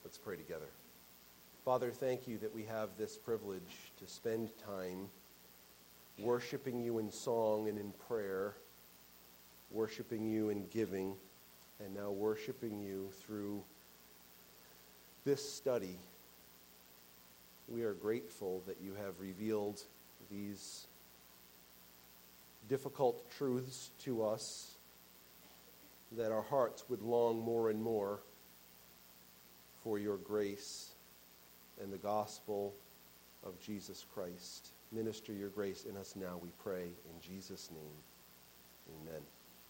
Let's pray together. Father, thank you that we have this privilege to spend time worshiping you in song and in prayer, worshiping you in giving, and now worshiping you through this study. We are grateful that you have revealed these difficult truths to us, that our hearts would long more and more for your grace and the gospel of Jesus Christ. Minister your grace in us now, we pray, in Jesus' name. Amen.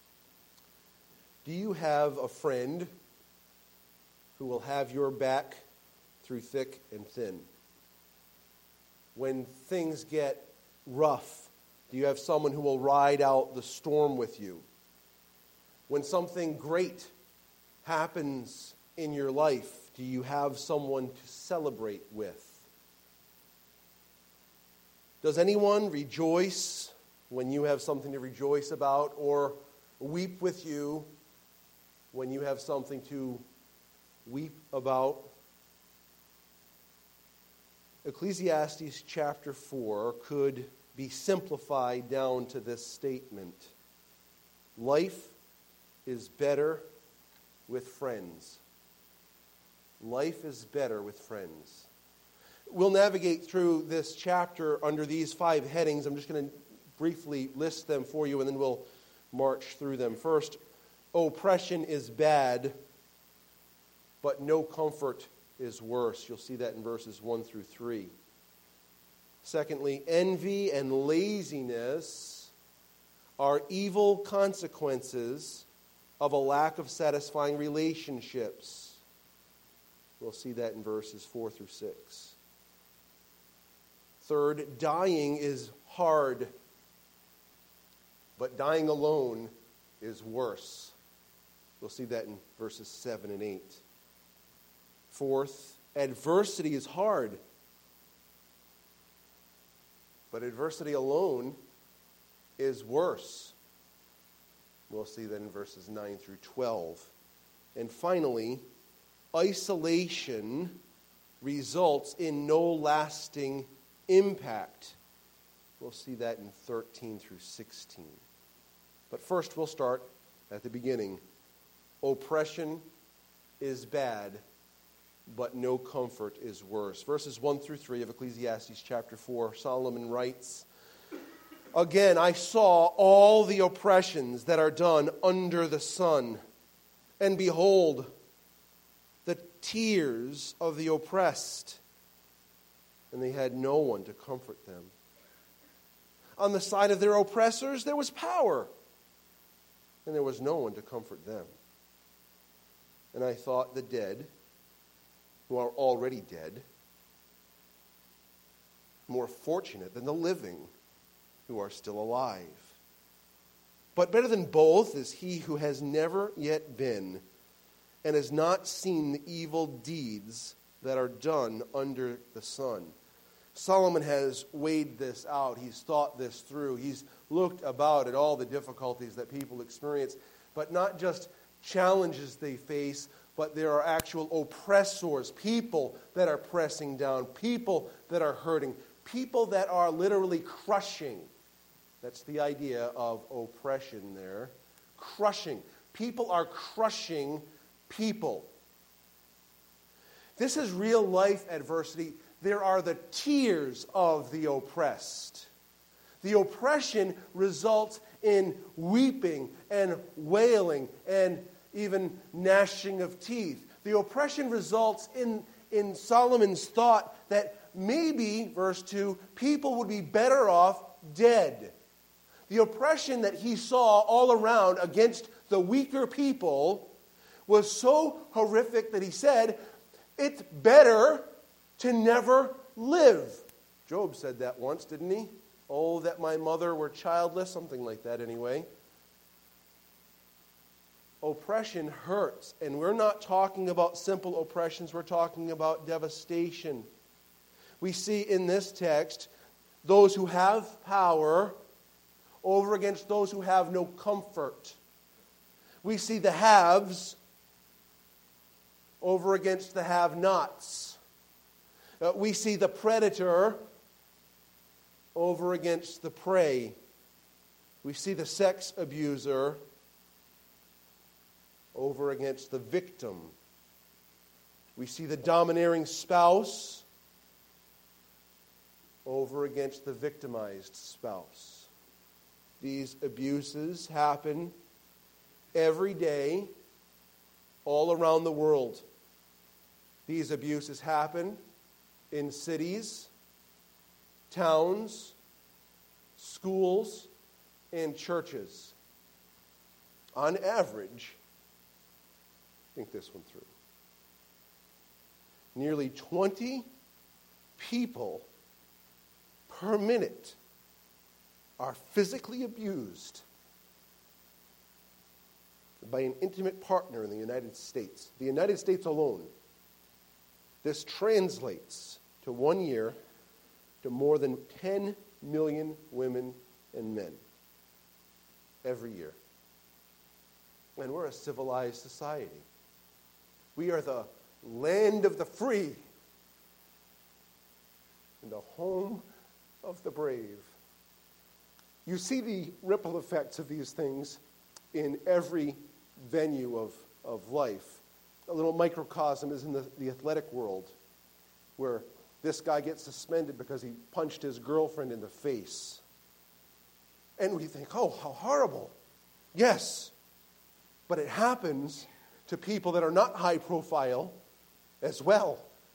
Do you have a friend who will have your back through thick and thin? When things get rough, do you have someone who will ride out the storm with you? When something great happens in your life, do you have someone to celebrate with? Does anyone rejoice when you have something to rejoice about, or weep with you when you have something to weep about? Ecclesiastes chapter 4 could be simplified down to this statement: life is better with friends. Life is better with friends. We'll navigate through this chapter under these 5 headings. I'm just going to briefly list them for you, and then we'll march through them. First, oppression is bad, but no comfort is worse. You'll see that in verses 1 through 3. Secondly, envy and laziness are evil consequences of a lack of satisfying relationships. We'll see that in verses 4 through 6. Third, dying is hard, but dying alone is worse. We'll see that in verses 7 and 8. Fourth, adversity is hard, but adversity alone is worse. We'll see that in verses 9 through 12. And finally, isolation results in no lasting impact. We'll see that in 13 through 16. But first, we'll start at the beginning. Oppression is bad, but no comfort is worse. Verses 1 through 3 of Ecclesiastes chapter 4, Solomon writes, "Again, I saw all the oppressions that are done under the sun, and behold, the tears of the oppressed, and they had no one to comfort them. On the side of their oppressors there was power, and there was no one to comfort them. And I thought the dead, who are already dead, more fortunate than the living, who are still alive. But better than both is he who has never yet been, and has not seen the evil deeds that are done under the sun." Solomon has weighed this out. He's thought this through. He's looked about at all the difficulties that people experience, but not just challenges they face, but there are actual oppressors, people that are pressing down, people that are hurting, people that are literally crushing. That's the idea of oppression there. Crushing. People are crushing people. This is real life adversity. There are the tears of the oppressed. The oppression results in weeping and wailing and even gnashing of teeth. The oppression results in Solomon's thought that maybe, verse 2, people would be better off dead. The oppression that he saw all around against the weaker people was so horrific that he said, it's better to never live. Job said that once, didn't he? Oh, that my mother were childless, something like that anyway. Oppression hurts, and we're not talking about simple oppressions, we're talking about devastation. We see in this text those who have power over against those who have no comfort. We see the haves over against the have-nots. We see the predator over against the prey. We see the sex abuser over against the victim. We see the domineering spouse over against the victimized spouse. These abuses happen every day all around the world. These abuses happen in cities, towns, schools, and churches. On average, think this one through. Nearly 20 people per minute are physically abused by an intimate partner in the United States. The United States alone. This translates to 1 year to more than 10 million women and men every year. And we're a civilized society. We are the land of the free and the home of the brave. You see the ripple effects of these things in every venue of life. A little microcosm is in the athletic world, where this guy gets suspended because he punched his girlfriend in the face. And we think, oh, how horrible. Yes, but it happens to people that are not high profile as well.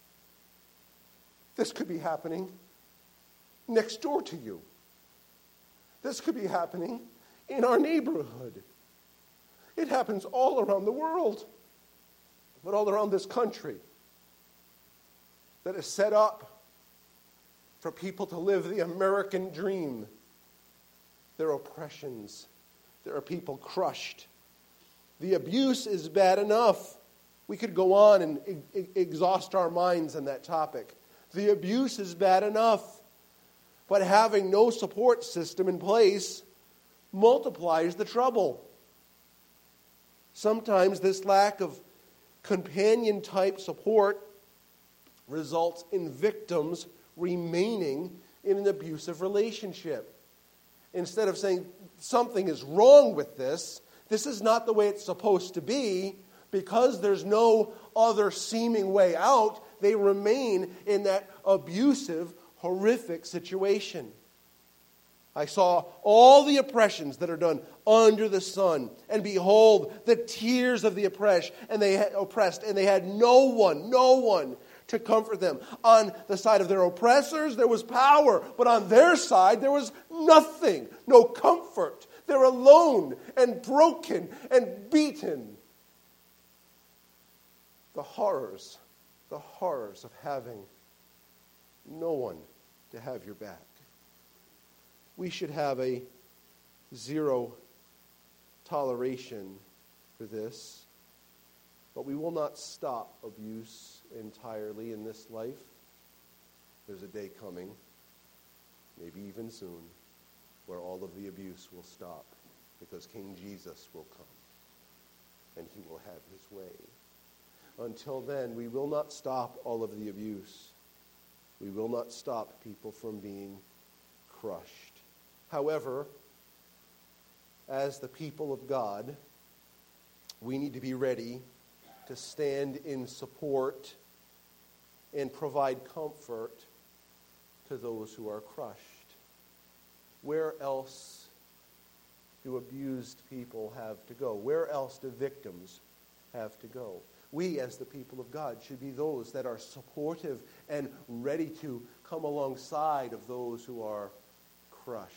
This could be happening next door to you. This could be happening in our neighborhood. It happens all around the world, but all around this country that is set up for people to live the American dream. There are oppressions. There are people crushed. The abuse is bad enough. We could go on and exhaust our minds on that topic. The abuse is bad enough. But having no support system in place multiplies the trouble. Sometimes this lack of companion-type support results in victims remaining in an abusive relationship. Instead of saying, something is wrong with this is not the way it's supposed to be, because there's no other seeming way out, they remain in that abusive, horrific situation. I saw all the oppressions that are done under the sun, and behold, the tears of the oppressed, and they had no one to comfort them. On the side of their oppressors, there was power, but on their side, there was nothing, no comfort. They're alone and broken and beaten. The horrors of having no one to have your back. We should have a zero toleration for this, but we will not stop abuse entirely in this life. There's a day coming, maybe even soon, where all of the abuse will stop, because King Jesus will come and he will have his way. Until then, we will not stop all of the abuse. We will not stop people from being crushed. However, as the people of God, we need to be ready to stand in support and provide comfort to those who are crushed. Where else do abused people have to go? Where else do victims have to go? We, as the people of God, should be those that are supportive and ready to come alongside of those who are crushed.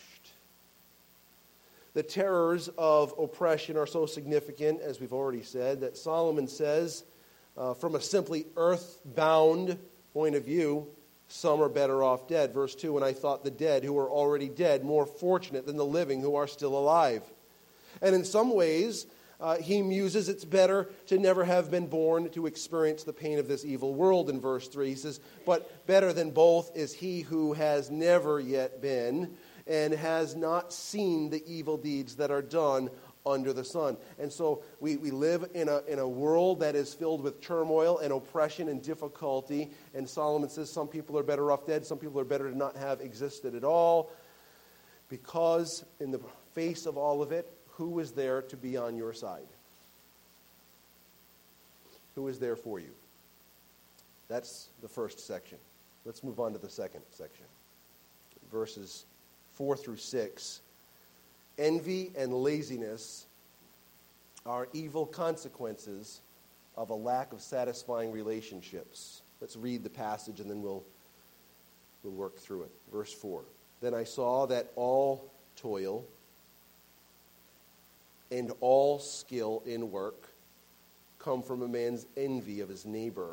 The terrors of oppression are so significant, as we've already said, that Solomon says, from a simply earthbound point of view, some are better off dead. Verse 2, and I thought the dead who are already dead more fortunate than the living who are still alive. And in some ways, he muses it's better to never have been born to experience the pain of this evil world. In verse 3, he says, but better than both is he who has never yet been and has not seen the evil deeds that are done under the sun. And so we live in a world that is filled with turmoil and oppression and difficulty. And Solomon says some people are better off dead, some people are better to not have existed at all. Because in the face of all of it, who is there to be on your side? Who is there for you? That's the first section. Let's move on to the second section. Verses 4 through 6. Envy and laziness are evil consequences of a lack of satisfying relationships. Let's read the passage and then we'll work through it. Verse 4. Then I saw that all toil and all skill in work come from a man's envy of his neighbor.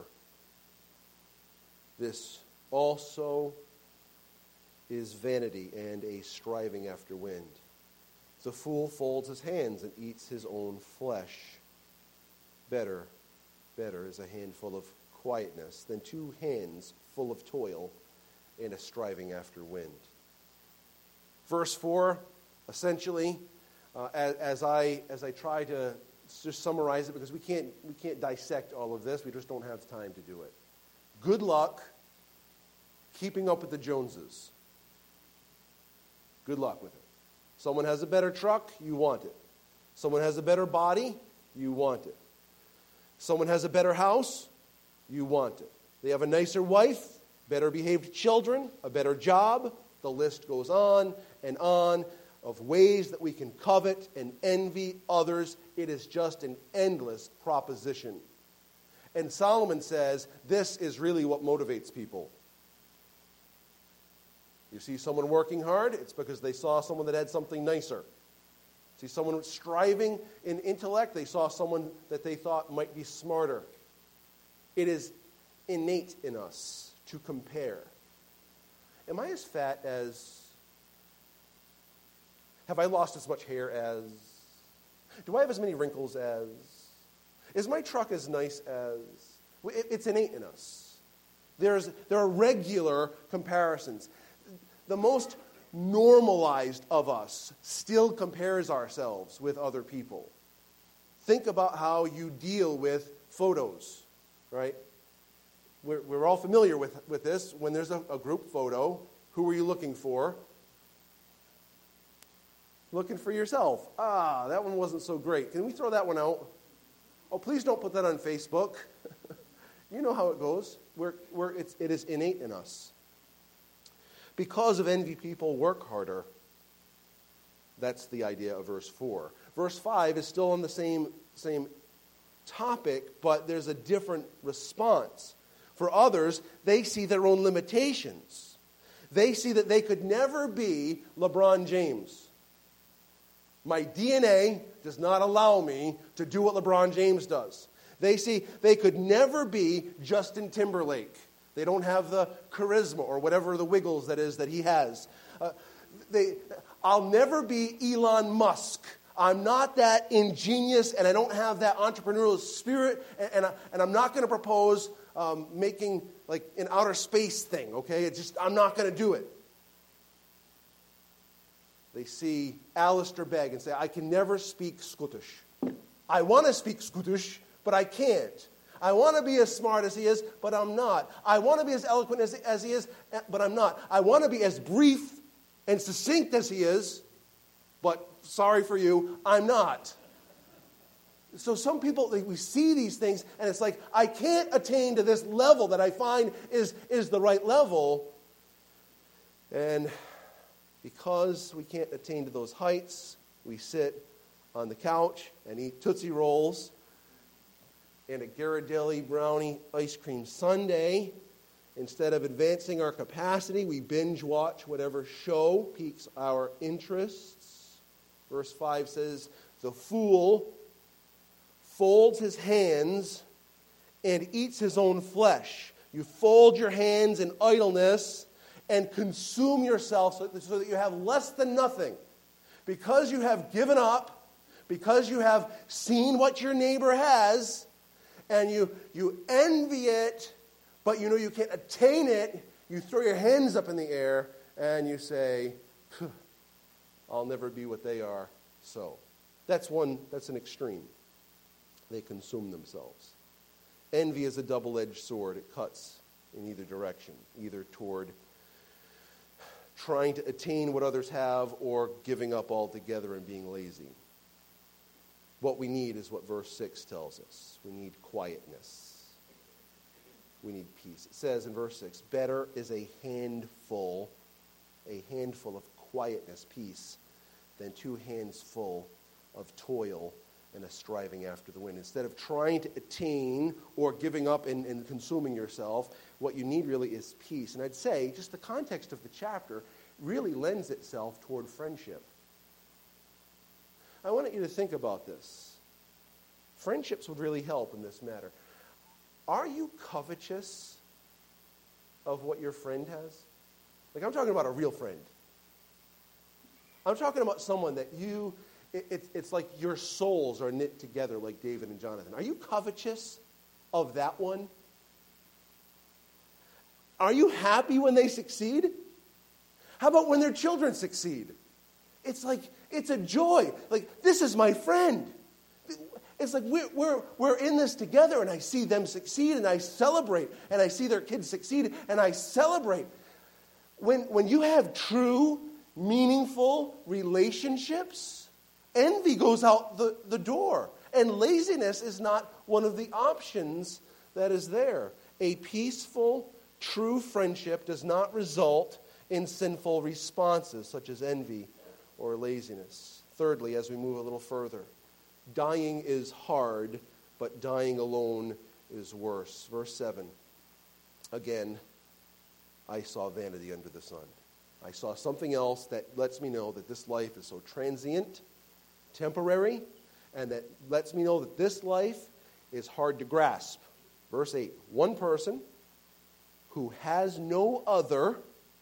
This also is vanity and a striving after wind. The fool folds his hands and eats his own flesh. Better is a handful of quietness than 2 hands full of toil and a striving after wind. Verse 4, essentially, as I try to just summarize it, because we can't dissect all of this, we just don't have time to do it. Good luck keeping up with the Joneses. Good luck with it. Someone has a better truck, you want it. Someone has a better body, you want it. Someone has a better house, you want it. They have a nicer wife, better behaved children, a better job. The list goes on and on of ways that we can covet and envy others. It is just an endless proposition. And Solomon says this is really what motivates people. You see someone working hard, it's because they saw someone that had something nicer. See someone striving in intellect, they saw someone that they thought might be smarter. It is innate in us to compare. Am I as fat as... Have I lost as much hair as... Do I have as many wrinkles as... Is my truck as nice as... It's innate in us. There are regular comparisons. The most normalized of us still compares ourselves with other people. Think about how you deal with photos, right? We're all familiar with this. When there's a group photo, who are you looking for? Looking for yourself. That one wasn't so great. Can we throw that one out? Oh, please don't put that on Facebook. You know how it goes. It is innate in us. Because of envy, people work harder. That's the idea of verse 4. Verse 5 is still on the same topic, but there's a different response. For others, they see their own limitations. They see that they could never be LeBron James. My DNA does not allow me to do what LeBron James does. They see they could never be Justin Timberlake. They don't have the charisma or whatever the wiggles that is that he has. I'll never be Elon Musk. I'm not that ingenious, and I don't have that entrepreneurial spirit, and I'm not going to propose making like an outer space thing, okay? I'm not going to do it. They see Alistair Begg and say, I can never speak Scottish. I want to speak Scottish, but I can't. I want to be as smart as he is, but I'm not. I want to be as eloquent as he is, but I'm not. I want to be as brief and succinct as he is, but sorry for you, I'm not. So some people, we see these things, and it's like, I can't attain to this level that I find is the right level. And because we can't attain to those heights, we sit on the couch and eat Tootsie Rolls and a Ghirardelli brownie ice cream sundae. Instead of advancing our capacity, we binge watch whatever show piques our interests. Verse 5 says, the fool folds his hands and eats his own flesh. You fold your hands in idleness and consume yourself so that you have less than nothing. Because you have given up, because you have seen what your neighbor has, and you envy it, but you know you can't attain it, you throw your hands up in the air and you say, I'll never be what they are, so. That's an extreme. They consume themselves. Envy is a double-edged sword. It cuts in either direction, either toward trying to attain what others have or giving up altogether and being lazy. What we need is what verse 6 tells us. We need quietness. We need peace. It says in verse 6, better is a handful of quietness, peace, than 2 hands full of toil and a striving after the wind. Instead of trying to attain or giving up and consuming yourself, what you need really is peace. And I'd say just the context of the chapter really lends itself toward friendship. I want you to think about this. Friendships would really help in this matter. Are you covetous of what your friend has? Like, I'm talking about a real friend. I'm talking about someone that it's like your souls are knit together like David and Jonathan. Are you covetous of that one? Are you happy when they succeed? How about when their children succeed? It's like, it's a joy. Like, this is my friend. It's like we're in this together, and I see them succeed, and I celebrate, and I see their kids succeed, and I celebrate. When you have true, meaningful relationships, envy goes out the door, and laziness is not one of the options that is there. A peaceful, true friendship does not result in sinful responses such as envy or laziness. Thirdly, as we move a little further, dying is hard, but dying alone is worse. Verse 7, again, I saw vanity under the sun. I saw something else that lets me know that this life is so transient, temporary, and that lets me know that this life is hard to grasp. Verse 8, one person who has no other,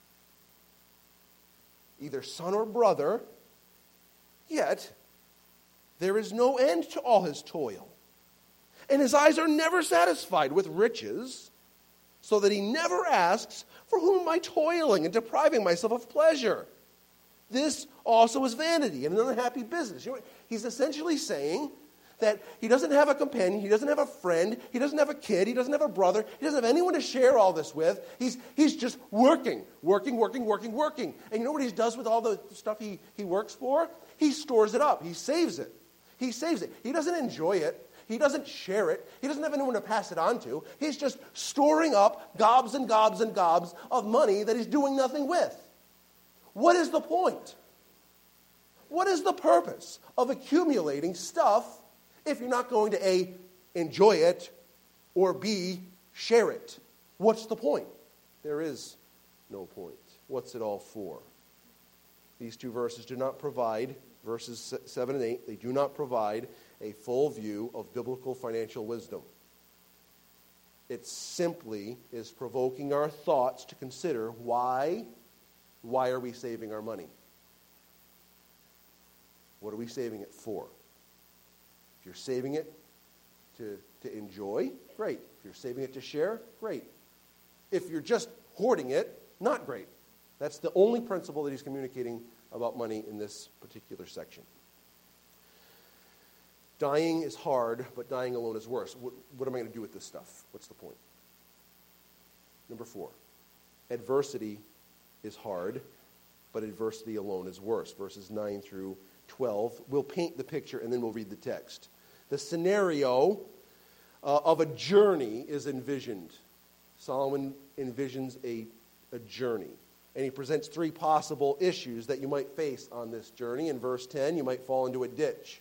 either son or brother, yet there is no end to all his toil. And his eyes are never satisfied with riches, so that he never asks, for whom am I toiling and depriving myself of pleasure? This also is vanity and an unhappy business. He's essentially saying that he doesn't have a companion, he doesn't have a friend, he doesn't have a kid, he doesn't have a brother, he doesn't have anyone to share all this with. He's just working. And you know what he does with all the stuff he works for? He stores it up. He saves it. He doesn't enjoy it. He doesn't share it. He doesn't have anyone to pass it on to. He's just storing up gobs and gobs and gobs of money that he's doing nothing with. What is the point? What is the purpose of accumulating stuff if you're not going to A, enjoy it, or B, share it? What's the point? There is no point. What's it all for? These two verses do not provide, verses 7 and 8, they do not provide a full view of biblical financial wisdom. It simply is provoking our thoughts to consider why are we saving our money? What are we saving it for? If you're saving it to enjoy, great. If you're saving it to share, great. If you're just hoarding it, not great. That's the only principle that he's communicating about money in this particular section. Dying is hard, but dying alone is worse. What am I going to do with this stuff? What's the point? Number 4, adversity is hard, but adversity alone is worse. Verses 9 through 12. We'll paint the picture and then we'll read the text. The scenario of a journey is envisioned. Solomon envisions a journey. And he presents 3 possible issues that you might face on this journey. In verse 10, you might fall into a ditch.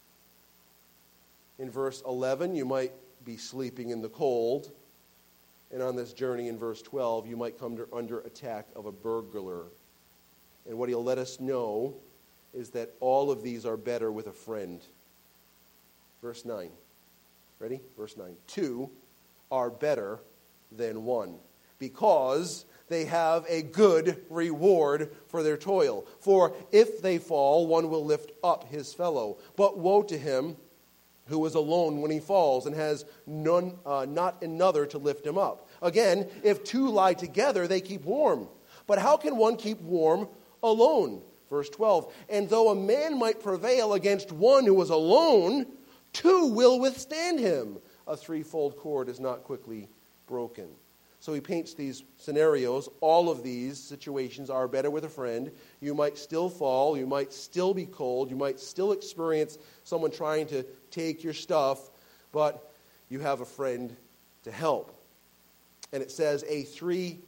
In verse 11, you might be sleeping in the cold. And on this journey, in verse 12, you might come under attack of a burglar. And what he'll let us know is that all of these are better with a friend. Verse 9. Ready? Verse 9. 2 are better than 1, because they have a good reward for their toil. For if they fall, one will lift up his fellow. But woe to him who is alone when he falls and has not another to lift him up. Again, if 2 lie together, they keep warm. But how can one keep warm alone? Verse 12, and though a man might prevail against one who was alone, two will withstand him. A threefold cord is not quickly broken. So he paints these scenarios. All of these situations are better with a friend. You might still fall. You might still be cold. You might still experience someone trying to take your stuff, but you have a friend to help. And it says a threefold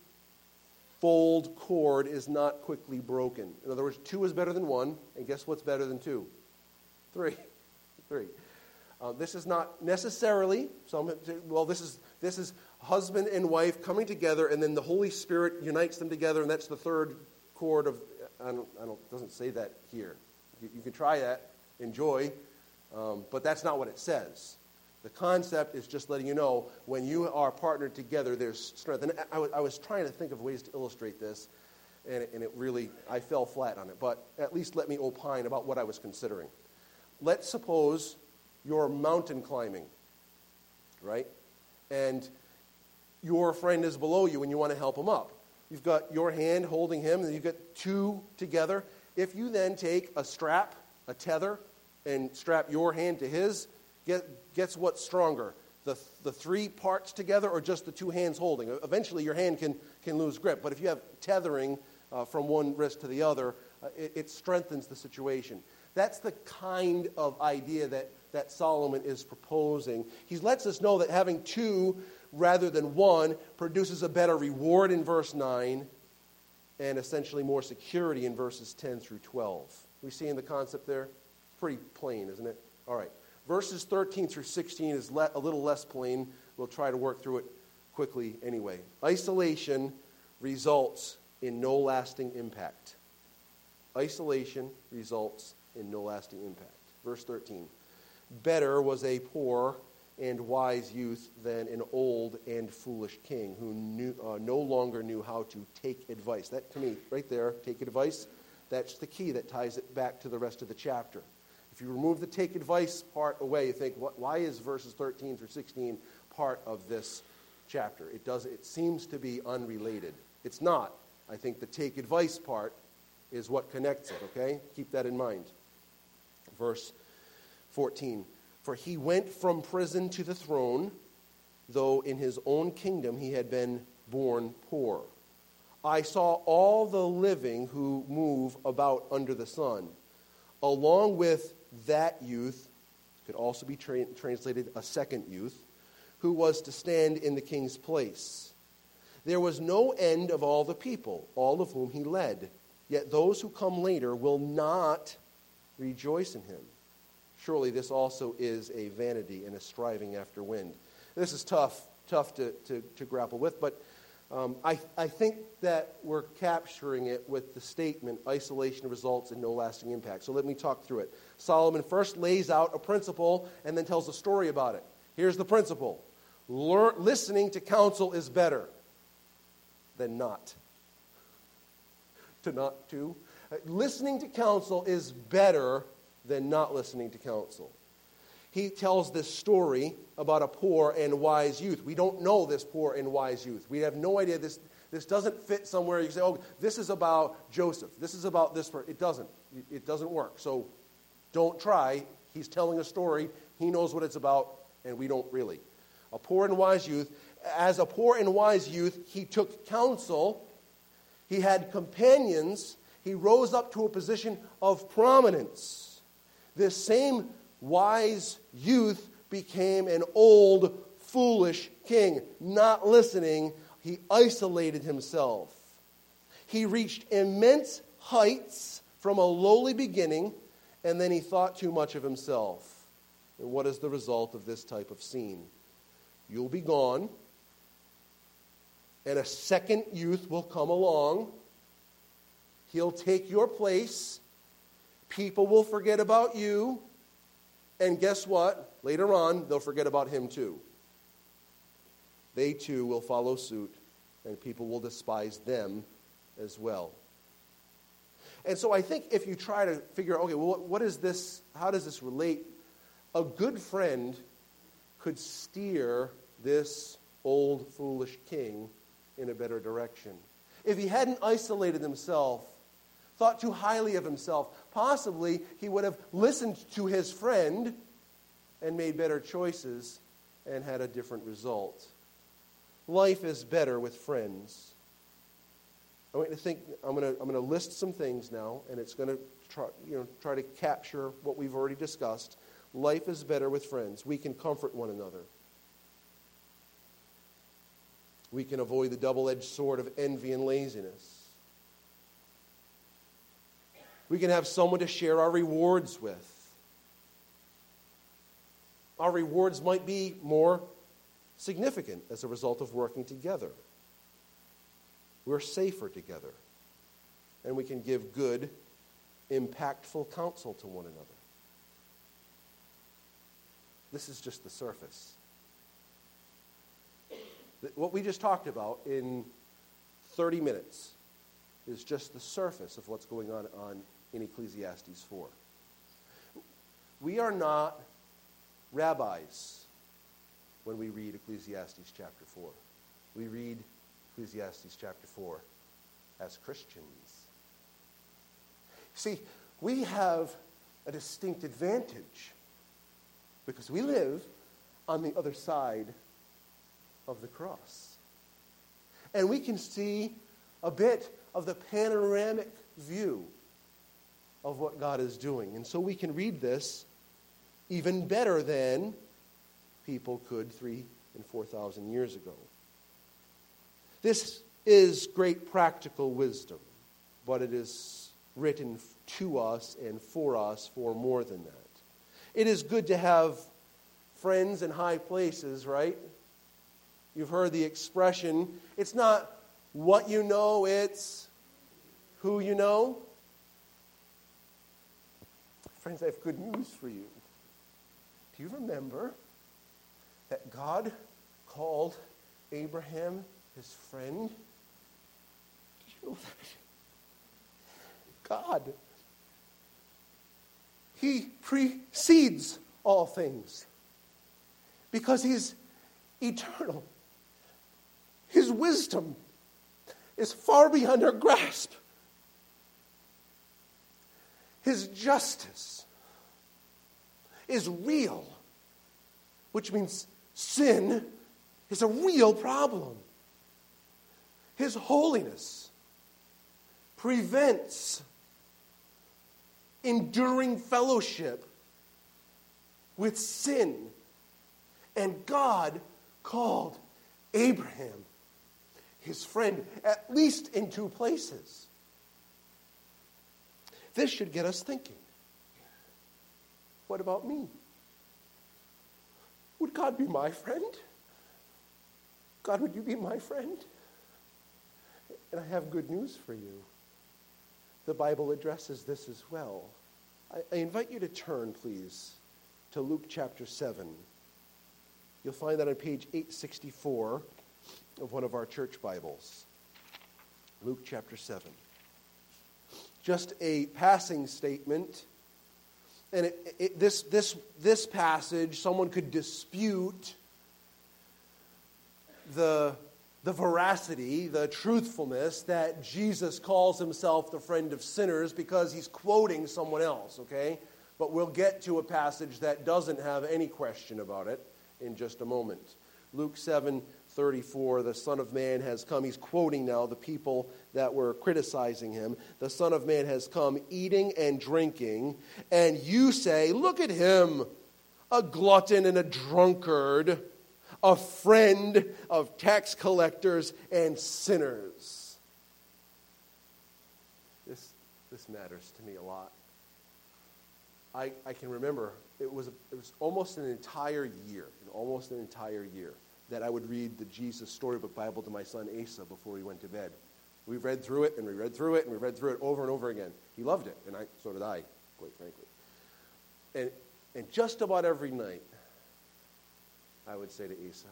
cord is not quickly broken. In other words, two is better than one, and guess what's better than two? Three. This is not necessarily, this is husband and wife coming together, and then the Holy Spirit unites them together, and that's the third cord of, it doesn't say that here. You can try that, enjoy, but that's not what it says. The concept is just letting you know when you are partnered together, there's strength. And I was trying to think of ways to illustrate this, and it really, I fell flat on it. But at least let me opine about what I was considering. Let's suppose you're mountain climbing, right? And your friend is below you and you want to help him up. You've got your hand holding him, and you've got two together. If you then take a strap, a tether, and strap your hand to his, guess what's stronger? The three parts together or just the two hands holding? Eventually your hand can lose grip. But if you have tethering from one wrist to the other, it strengthens the situation. That's the kind of idea that Solomon is proposing. He lets us know that having two rather than one produces a better reward in verse 9 and essentially more security in verses 10 through 12. We seeing the concept there? It's pretty plain, isn't it? All right. Verses 13 through 16 is a little less plain. We'll try to work through it quickly anyway. Isolation results in no lasting impact. Isolation results in no lasting impact. Verse 13. Better was a poor and wise youth than an old and foolish king who no longer knew how to take advice. That, to me, right there, take advice, that's the key that ties it back to the rest of the chapter. If you remove the take advice part away, you think, why is verses 13 through 16 part of this chapter? It seems to be unrelated. It's not. I think the take advice part is what connects it, okay? Keep that in mind. Verse 14. For he went from prison to the throne, though in his own kingdom he had been born poor. I saw all the living who move about under the sun. Along with that youth, could also be translated a second youth, who was to stand in the king's place. There was no end of all the people, all of whom he led. Yet those who come later will not rejoice in him. Surely this also is a vanity and a striving after wind. This is tough to grapple with, but I think that we're capturing it with the statement, isolation results in no lasting impact. So let me talk through it. Solomon first lays out a principle and then tells a story about it. Here's the principle. Listening to counsel is better than not. Listening to counsel is better than not listening to counsel. He tells this story about a poor and wise youth. We don't know this poor and wise youth. We have no idea. This doesn't fit somewhere. You say, oh, this is about Joseph. This is about this person. It doesn't. It doesn't work. So don't try. He's telling a story. He knows what it's about, and we don't really. A poor and wise youth. As a poor and wise youth, he took counsel. He had companions. He rose up to a position of prominence. This same wise youth became an old, foolish king. Not listening, he isolated himself. He reached immense heights from a lowly beginning, and then he thought too much of himself. And what is the result of this type of scene? You'll be gone, and a second youth will come along. He'll take your place. People will forget about you. And guess what? Later on, they'll forget about him too. They too will follow suit, and people will despise them as well. And so I think if you try to figure out, okay, well, what is this? How does this relate? A good friend could steer this old, foolish king in a better direction. If he hadn't isolated himself, thought too highly of himself. Possibly he would have listened to his friend and made better choices and had a different result. Life is better with friends. I'm going to list some things now, and it's going to try to capture what we've already discussed. Life is better with friends. We can comfort one another. We can avoid the double-edged sword of envy and laziness. We can have someone to share our rewards with. Our rewards might be more significant as a result of working together. We're safer together. And we can give good, impactful counsel to one another. This is just the surface. What we just talked about in 30 minutes is just the surface of what's going on in Ecclesiastes 4. We are not rabbis when we read Ecclesiastes chapter 4. We read Ecclesiastes chapter 4 as Christians. See, we have a distinct advantage because we live on the other side of the cross. And we can see a bit of the panoramic view of what God is doing. And so we can read this even better than people could 3,000 and 4,000 years ago. This is great practical wisdom, but it is written to us and for us for more than that. It is good to have friends in high places, right? You've heard the expression, it's not what you know, it's who you know. Friends, I have good news for you. Do you remember that God called Abraham his friend? Did you know that? God, he precedes all things because he's eternal. His wisdom is far beyond our grasp. His justice is real, which means sin is a real problem. His holiness prevents enduring fellowship with sin. And God called Abraham his friend, at least in 2 places. This should get us thinking. What about me? Would God be my friend? God, would you be my friend? And I have good news for you. The Bible addresses this as well. I invite you to turn, please, to Luke chapter 7. You'll find that on page 864 of one of our church Bibles. Luke chapter 7. Just a passing statement. And this passage, someone could dispute the veracity, the truthfulness that Jesus calls himself the friend of sinners because he's quoting someone else, okay? But we'll get to a passage that doesn't have any question about it in just a moment. Luke 7:34, the Son of Man has come. He's quoting now the people that were criticizing him. The Son of Man has come eating and drinking, and you say, look at him, a glutton and a drunkard, a friend of tax collectors and sinners. This matters to me a lot. I can remember it was almost an entire year, that I would read the Jesus Storybook Bible to my son Asa before he went to bed. We read through it, and we read through it, and we read through it over and over again. He loved it, and so did I, quite frankly. And just about every night, I would say to Asa,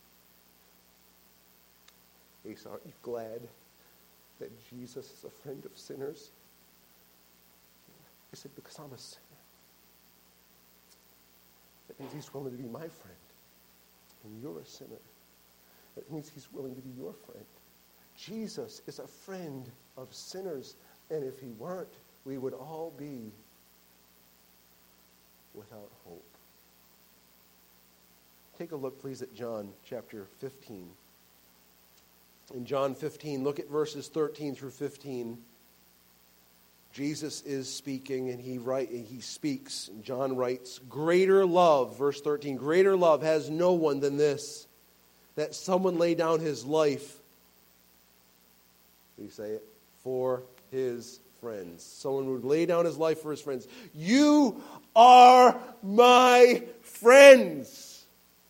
aren't you glad that Jesus is a friend of sinners? I said, because I'm a sinner. That means he's willing to be my friend. And you're a sinner. That means he's willing to be your friend. Jesus is a friend of sinners. And if he weren't, we would all be without hope. Take a look, please, at John chapter 15. In John 15, look at verses 13 through 15. Jesus is speaking, and he speaks. And John writes, "Greater love," verse 13, "greater love has no one than this, that someone lay down his life," you say it, "for his friends." Someone would lay down his life for his friends. You are my friends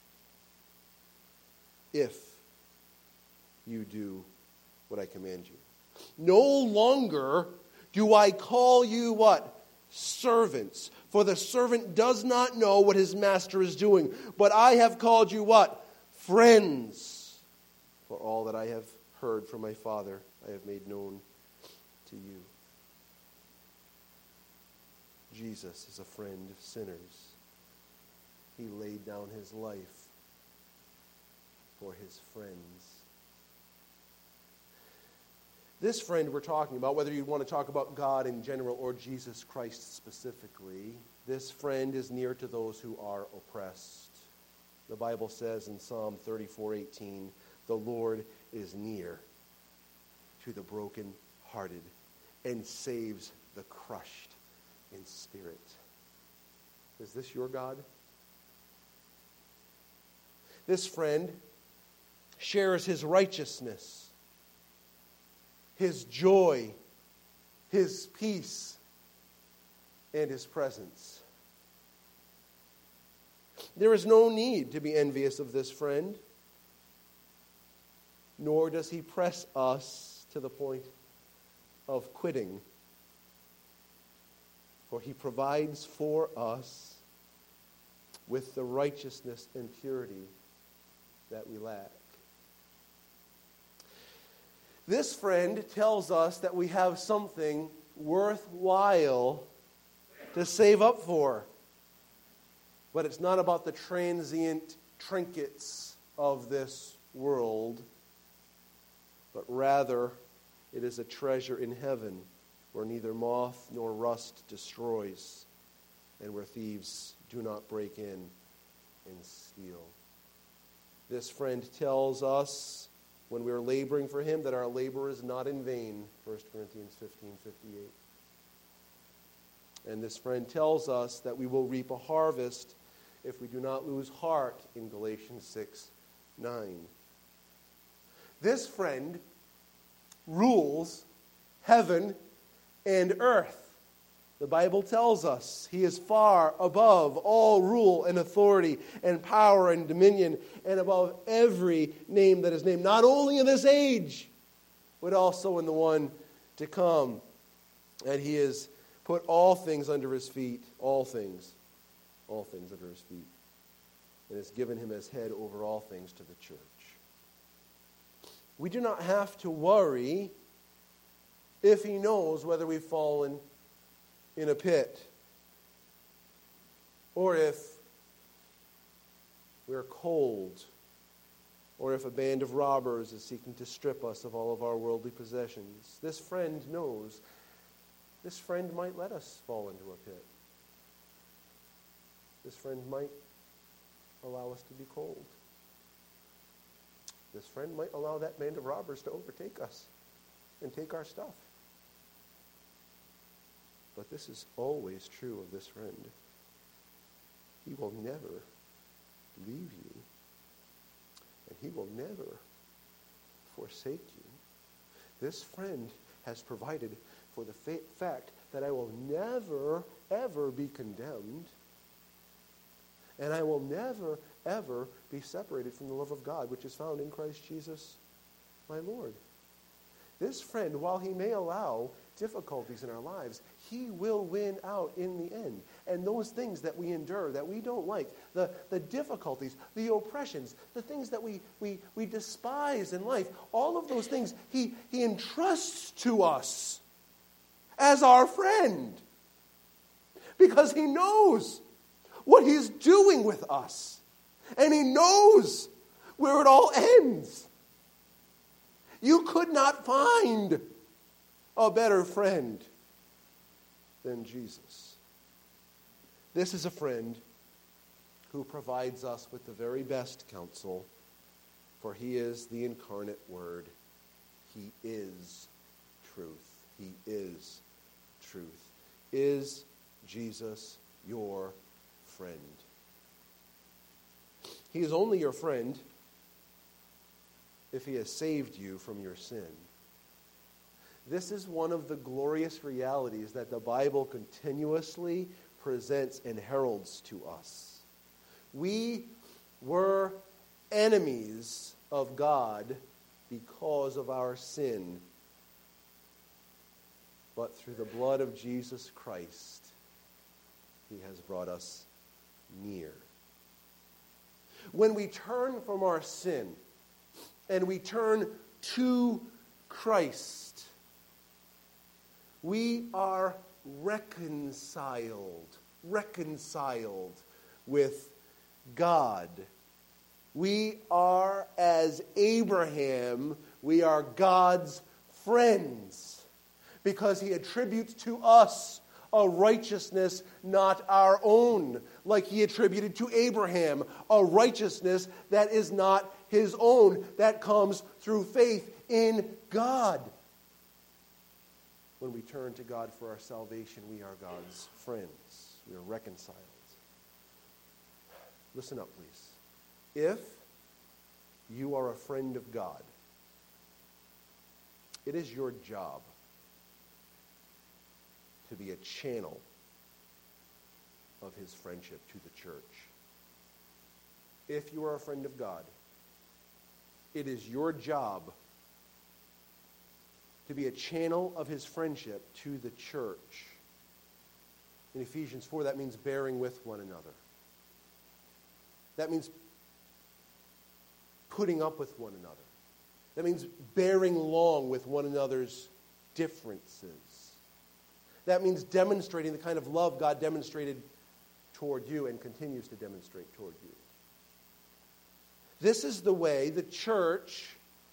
if you do what I command you. No longer do I call you what? Servants. For the servant does not know what his master is doing. But I have called you what? Friends. For all that I have heard from my Father, I have made known to you. Jesus is a friend of sinners. He laid down his life for his friends. This friend we're talking about, whether you want to talk about God in general or Jesus Christ specifically, this friend is near to those who are oppressed. The Bible says in Psalm 34:18, "The Lord is near to the brokenhearted and saves the crushed in spirit." Is this your God? This friend shares his righteousness, his joy, his peace, and his presence. There is no need to be envious of this friend, nor does he press us to the point of quitting. For he provides for us with the righteousness and purity that we lack. This friend tells us that we have something worthwhile to save up for. But it's not about the transient trinkets of this world, but rather it is a treasure in heaven where neither moth nor rust destroys, and where thieves do not break in and steal. This friend tells us when we are laboring for him that our labor is not in vain, 1 Corinthians 15:58. And this friend tells us that we will reap a harvest if we do not lose heart in Galatians 6:9. This friend rules heaven and earth. The Bible tells us he is far above all rule and authority and power and dominion and above every name that is named, not only in this age, but also in the one to come. And he has put all things under his feet, all things under his feet, and has given him as head over all things to the church. We do not have to worry if he knows whether we've fallen in a pit, or if we're cold, or if a band of robbers is seeking to strip us of all of our worldly possessions. This friend knows. This friend might let us fall into a pit. This friend might allow us to be cold. This friend might allow that band of robbers to overtake us and take our stuff. But this is always true of this friend. He will never leave you, and he will never forsake you. This friend has provided for the fact that I will never, ever be condemned, and I will never, ever be separated from the love of God, which is found in Christ Jesus, my Lord. This friend, while he may allow difficulties in our lives, he will win out in the end. And those things that we endure, that we don't like, the difficulties, the oppressions, the things that we despise in life, all of those things he entrusts to us as our friend. Because he knows what he's doing with us. And he knows where it all ends. You could not find a better friend than Jesus. This is a friend who provides us with the very best counsel, for he is the incarnate Word. He is truth. He is truth. Is Jesus your friend? He is only your friend if he has saved you from your sin. This is one of the glorious realities that the Bible continuously presents and heralds to us. We were enemies of God because of our sin. But through the blood of Jesus Christ, he has brought us near. When we turn from our sin and we turn to Christ, we are reconciled with God. We are, as Abraham, we are God's friends, because he attributes to us a righteousness not our own, like he attributed to Abraham a righteousness that is not his own, that comes through faith in God. When we turn to God for our salvation, we are God's friends. We are reconciled. Listen up, please. If you are a friend of God, it is your job to be a channel of his friendship to the church. If you are a friend of God, it is your job to be a channel of his friendship to the church. In Ephesians 4, that means bearing with one another. That means putting up with one another. That means bearing along with one another's differences. That means demonstrating the kind of love God demonstrated toward you and continues to demonstrate toward you. This is the way the church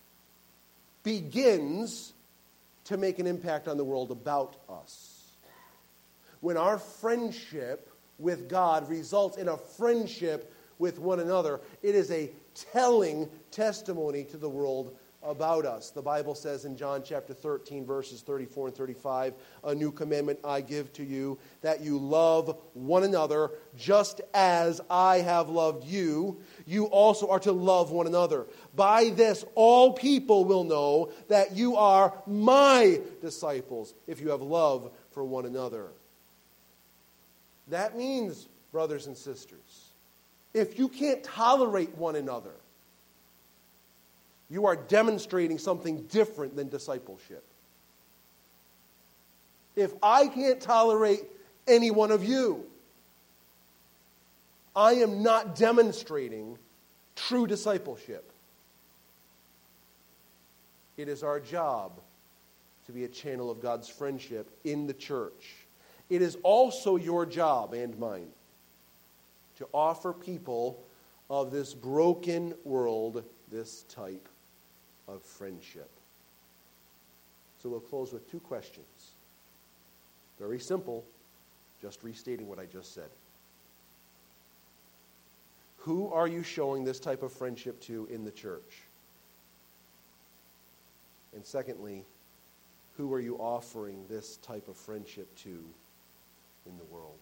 begins to make an impact on the world about us. When our friendship with God results in a friendship with one another, it is a telling testimony to the world about us. The Bible says in John chapter 13, verses 34 and 35, "A new commandment I give to you, that you love one another just as I have loved you. You also are to love one another. By this all people will know that you are my disciples, if you have love for one another." That means, brothers and sisters, if you can't tolerate one another, you are demonstrating something different than discipleship. If I can't tolerate any one of you, I am not demonstrating true discipleship. It is our job to be a channel of God's friendship in the church. It is also your job and mine to offer people of this broken world this type of friendship. So we'll close with two questions. Very simple, just restating what I just said. Who are you showing this type of friendship to in the church? And secondly, who are you offering this type of friendship to in the world?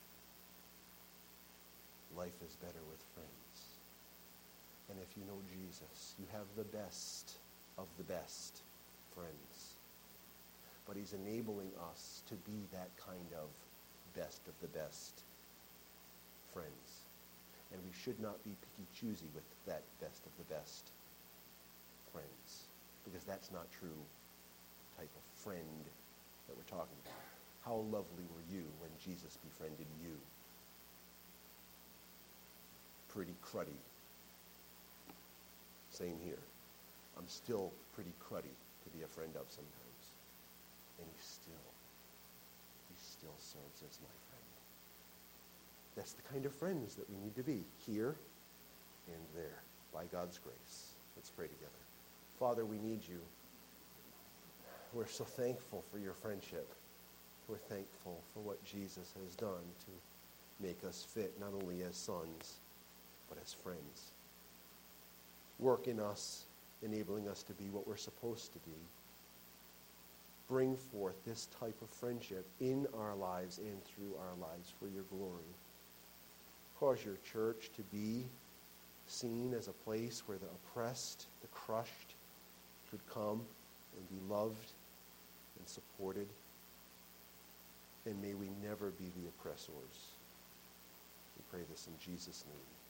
Life is better with friends. And if you know Jesus, you have the best of the best friends. But he's enabling us to be that kind of best of the best friends. And we should not be picky-choosy with that best of the best friends, because that's not true type of friend that we're talking about. How lovely were you when Jesus befriended you? Pretty cruddy. Same here. I'm still pretty cruddy to be a friend of sometimes. And he still serves as my friend. That's the kind of friends that we need to be, here and there, by God's grace. Let's pray together. Father, we need you. we're so thankful for your friendship. We're thankful for what Jesus has done to make us fit, not only as sons, but as friends. Work in us, enabling us to be what we're supposed to be. Bring forth this type of friendship in our lives and through our lives for your glory. Cause your church to be seen as a place where the oppressed, the crushed could come and be loved and supported. And may we never be the oppressors. We pray this in Jesus' name.